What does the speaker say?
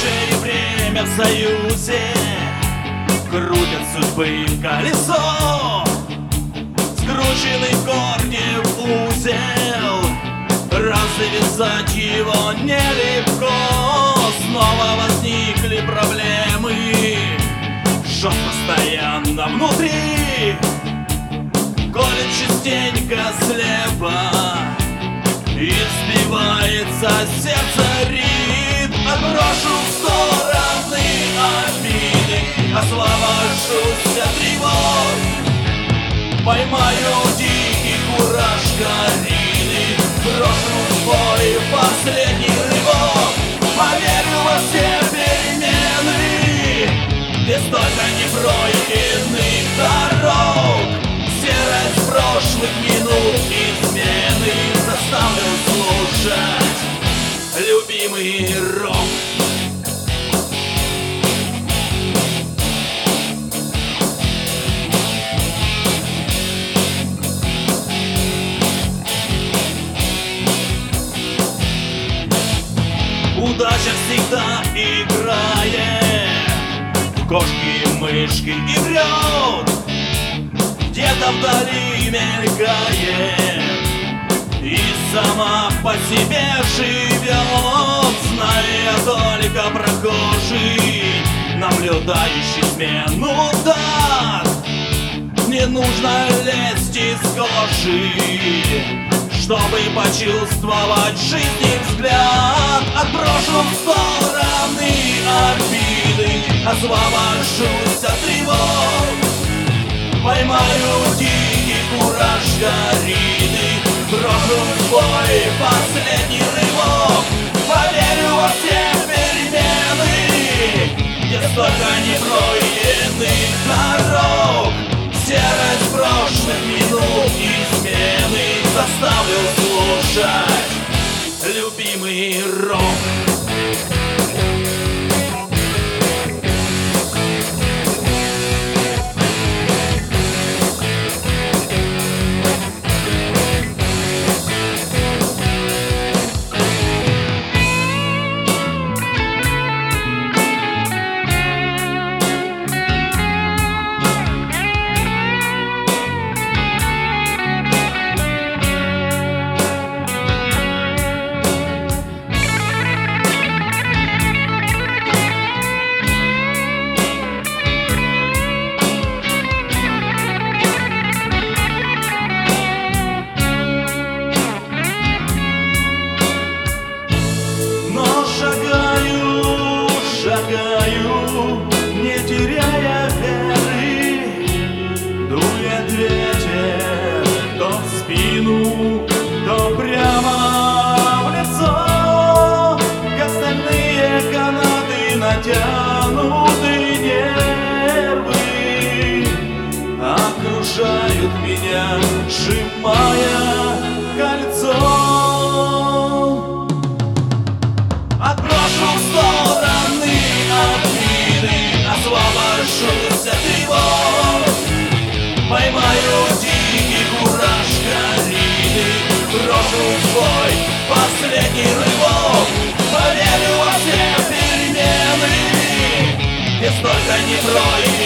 лучшее время в союзе, крутят судьбы колесо, скрученный в корне в узел, развязать его нелегко. Снова возникли проблемы, жжет постоянно внутри, колет частенько слепо и сбивается сердце ритм. Отброшу в стороны обиды, освобожусь от тревог, поймаю дикий кураж Карины, брошу в бой последний рывок. Поверю во все перемены, где столько непройденных дорог. Серость прошлых минут измены заставлю слушать любимый рок. Удача всегда играет в кошки, мышки и врет, где-то вдали мелькает и сама по себе живет, зная только прохожий, наблюдающий смену дат. Не нужно лезть из кожи, чтобы почувствовать жизни взгляд. Отброшу в стороны обиды, освобожусь от тревог, поймаю дикий кураж Карины, брошу в бой последний рывок. Поверю во все перемены, где столько непройденных дорог. Серость прошлых минут измены заставлю слушать любимый рок. Шагаю, не теряя веры, дует ветер то в спину, то прямо в лицо. Как стальные канаты натянуты нервы окружают меня, сжимая кольцо. Отброшу в стороны обиды, освобожусь от тревог, поймаю дикий кураж Карины, брошу в бой последний рывок. Поверю во все перемены, где столько непройденных